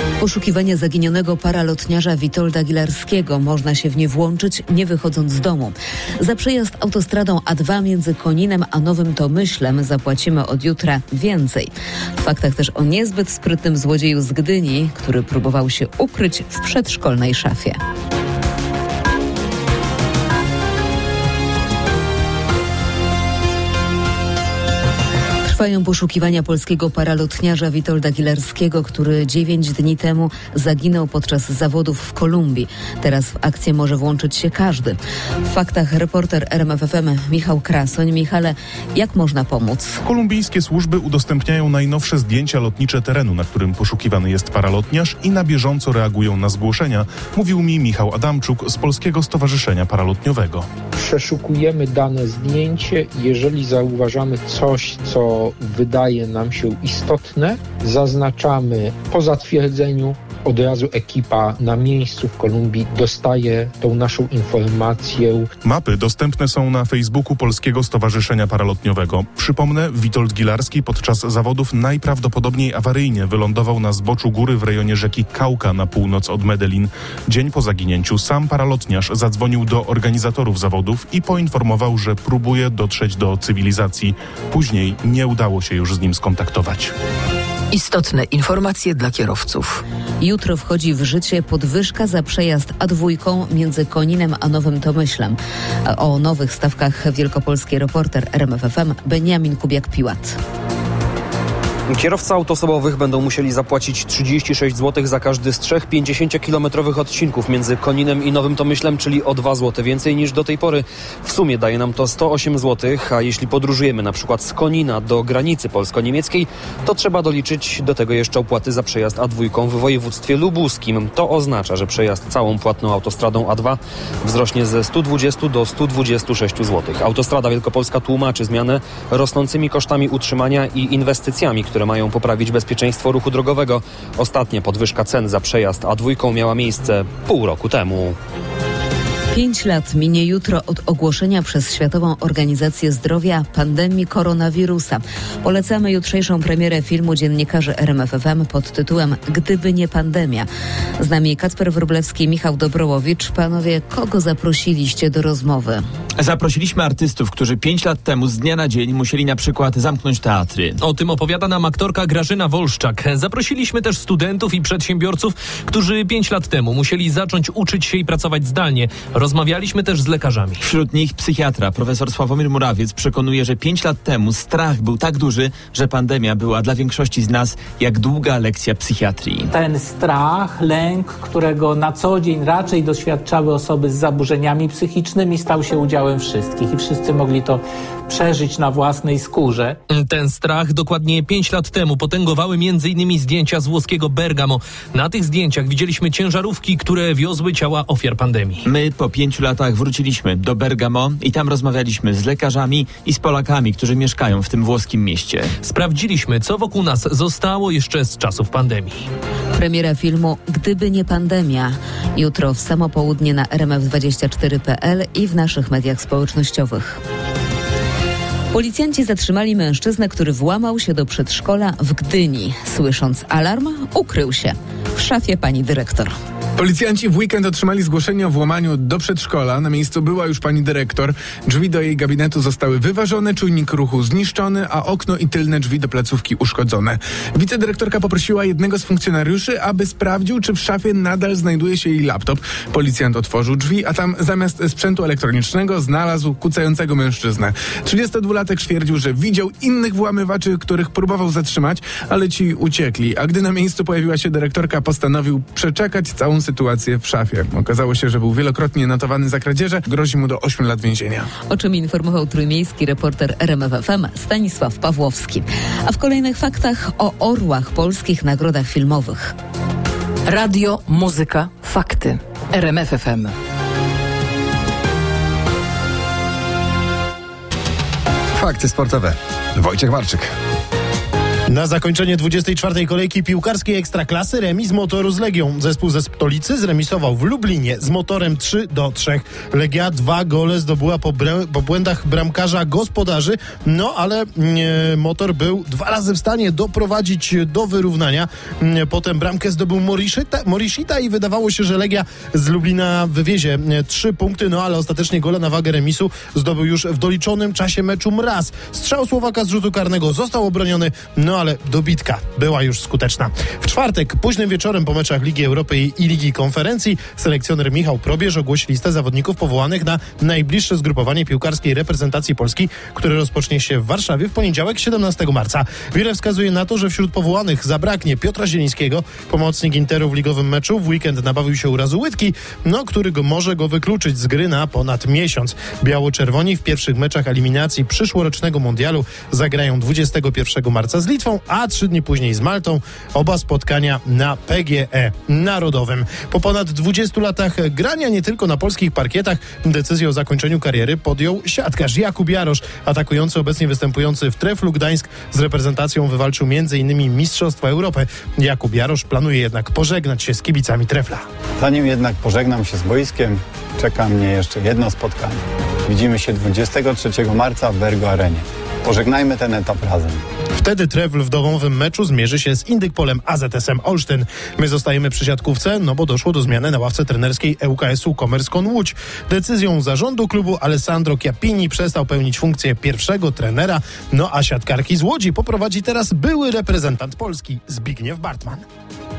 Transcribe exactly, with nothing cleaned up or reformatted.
Poszukiwanie zaginionego paralotniarza Witolda Gilarskiego. Można się w nie włączyć, nie wychodząc z domu. Za przejazd autostradą A dwa między Koninem a Nowym Tomyślem zapłacimy od jutra więcej. W faktach też o niezbyt sprytnym złodzieju z Gdyni, który próbował się ukryć w przedszkolnej szafie. Trwają poszukiwania polskiego paralotniarza Witolda Gilarskiego, który dziewięć dni temu zaginął podczas zawodów w Kolumbii. Teraz w akcję może włączyć się każdy. W faktach reporter R M F F M Michał Krasoń. Michale, jak można pomóc? Kolumbijskie służby udostępniają najnowsze zdjęcia lotnicze terenu, na którym poszukiwany jest paralotniarz i na bieżąco reagują na zgłoszenia, mówił mi Michał Adamczuk z Polskiego Stowarzyszenia Paralotniowego. Przeszukujemy dane zdjęcie. Jeżeli zauważamy coś, co wydaje nam się istotne, zaznaczamy po zatwierdzeniu. Od razu ekipa na miejscu w Kolumbii dostaje tą naszą informację. Mapy dostępne są na Facebooku Polskiego Stowarzyszenia Paralotniowego. Przypomnę, Witold Gilarski podczas zawodów najprawdopodobniej awaryjnie wylądował na zboczu góry w rejonie rzeki Cauca na północ od Medellin. Dzień po zaginięciu sam paralotniarz zadzwonił do organizatorów zawodów i poinformował, że próbuje dotrzeć do cywilizacji. Później nie udało się już z nim skontaktować. Istotne informacje dla kierowców. Jutro wchodzi w życie podwyżka za przejazd A dwa między Koninem a Nowym Tomyślem. O nowych stawkach wielkopolski reporter R M F F M Beniamin Kubiak-Piłat. Kierowcy autoosobowych będą musieli zapłacić trzydzieści sześć złotych za każdy z trzech pięćdziesięciokilometrowych odcinków między Koninem i Nowym Tomyślem, czyli o dwa złote więcej niż do tej pory. W sumie daje nam to sto osiem złotych, a jeśli podróżujemy na przykład z Konina do granicy polsko-niemieckiej, to trzeba doliczyć do tego jeszcze opłaty za przejazd A dwa w województwie lubuskim. To oznacza, że przejazd całą płatną autostradą A dwa wzrośnie ze stu dwudziestu do stu dwudziestu sześciu złotych. Autostrada Wielkopolska tłumaczy zmianę rosnącymi kosztami utrzymania i inwestycjami, które mają poprawić bezpieczeństwo ruchu drogowego. Ostatnia podwyżka cen za przejazd A dwa miała miejsce pół roku temu. Pięć lat minie jutro od ogłoszenia przez Światową Organizację Zdrowia pandemii koronawirusa. Polecamy jutrzejszą premierę filmu dziennikarzy R M F F M pod tytułem Gdyby nie pandemia. Z nami Kacper Wróblewski i Michał Dobrowowicz. Panowie, kogo zaprosiliście do rozmowy? Zaprosiliśmy artystów, którzy pięć lat temu z dnia na dzień musieli na przykład zamknąć teatry. O tym opowiada nam aktorka Grażyna Wolszczak. Zaprosiliśmy też studentów i przedsiębiorców, którzy pięć lat temu musieli zacząć uczyć się i pracować zdalnie. Rozmawialiśmy też z lekarzami. Wśród nich psychiatra, profesor Sławomir Murawiec przekonuje, że pięć lat temu strach był tak duży, że pandemia była dla większości z nas jak długa lekcja psychiatrii. Ten strach, lęk, którego na co dzień raczej doświadczały osoby z zaburzeniami psychicznymi, stał się udziałem wszystkich i wszyscy mogli to przeżyć na własnej skórze. Ten strach dokładnie pięć lat temu potęgowały między innymi zdjęcia z włoskiego Bergamo. Na tych zdjęciach widzieliśmy ciężarówki, które wiozły ciała ofiar pandemii. My po pięciu latach wróciliśmy do Bergamo i tam rozmawialiśmy z lekarzami i z Polakami, którzy mieszkają w tym włoskim mieście. Sprawdziliśmy, co wokół nas zostało jeszcze z czasów pandemii. Premiera filmu Gdyby nie pandemia. Jutro w samo południe na R M F dwadzieścia cztery kropka p l i w naszych mediach społecznościowych. Policjanci zatrzymali mężczyznę, który włamał się do przedszkola w Gdyni. Słysząc alarm, ukrył się w szafie pani dyrektor. Policjanci w weekend otrzymali zgłoszenie o włamaniu do przedszkola. Na miejscu była już pani dyrektor. Drzwi do jej gabinetu zostały wyważone, czujnik ruchu zniszczony, a okno i tylne drzwi do placówki uszkodzone. Wicedyrektorka poprosiła jednego z funkcjonariuszy, aby sprawdził, czy w szafie nadal znajduje się jej laptop. Policjant otworzył drzwi, a tam zamiast sprzętu elektronicznego znalazł kucającego mężczyznę. trzydziestodwulatek stwierdził, że widział innych włamywaczy, których próbował zatrzymać, ale ci uciekli. A gdy na miejscu pojawiła się dyrektorka, postanowił przeczekać całą sytuację w szafie. Okazało się, że był wielokrotnie notowany za kradzieże. Grozi mu do ośmiu lat więzienia. O czym informował trójmiejski reporter R M F F M Stanisław Pawłowski. A w kolejnych faktach o orłach polskich nagrodach filmowych. Radio, muzyka, fakty. R M F F M. Fakty sportowe. Wojciech Marczyk. Na zakończenie dwudziestej czwartej kolejki piłkarskiej Ekstraklasy remis Motoru z Legią. Zespół ze Stolicy zremisował w Lublinie z Motorem trzy do trzech. Legia dwa gole zdobyła po, bre- po błędach bramkarza gospodarzy, no ale e, Motor był dwa razy w stanie doprowadzić do wyrównania. E, potem bramkę zdobył Morishita, Morishita i wydawało się, że Legia z Lublina wywiezie e, trzy punkty, no ale ostatecznie gole na wagę remisu zdobył już w doliczonym czasie meczu Mraz. Strzał Słowaka z rzutu karnego został obroniony, no ale dobitka była już skuteczna. W czwartek, późnym wieczorem po meczach Ligi Europy i Ligi Konferencji, selekcjoner Michał Probierz ogłosi listę zawodników powołanych na najbliższe zgrupowanie piłkarskiej reprezentacji Polski, które rozpocznie się w Warszawie w poniedziałek, siedemnastego marca. Wiele wskazuje na to, że wśród powołanych zabraknie Piotra Zielińskiego. Pomocnik Interu w ligowym meczu w weekend nabawił się urazu łydki, no, który go może go wykluczyć z gry na ponad miesiąc. Biało-czerwoni w pierwszych meczach eliminacji przyszłorocznego mundialu zagrają dwudziestego pierwszego marca z Litwą, a trzy dni później z Maltą. Oba spotkania na P G E Narodowym. Po ponad dwudziestu latach grania nie tylko na polskich parkietach decyzję o zakończeniu kariery podjął siatkarz Jakub Jarosz. Atakujący, obecnie występujący w Treflu Gdańsk z reprezentacją wywalczył między innymi Mistrzostwa Europy. Jakub Jarosz planuje jednak pożegnać się z kibicami Trefla. Zanim jednak pożegnam się z boiskiem, czeka mnie jeszcze jedno spotkanie. Widzimy się dwudziestego trzeciego marca w Ergo Arenie. Pożegnajmy ten etap razem. Wtedy Trefl w domowym meczu zmierzy się z Indykpolem A Z S M Olsztyn. My zostajemy przy siatkówce, no bo doszło do zmiany na ławce trenerskiej E U K S-u Commerce.com Łódź. Decyzją zarządu klubu Alessandro Chiappini przestał pełnić funkcję pierwszego trenera, no a siatkarki z Łodzi poprowadzi teraz były reprezentant Polski Zbigniew Bartman.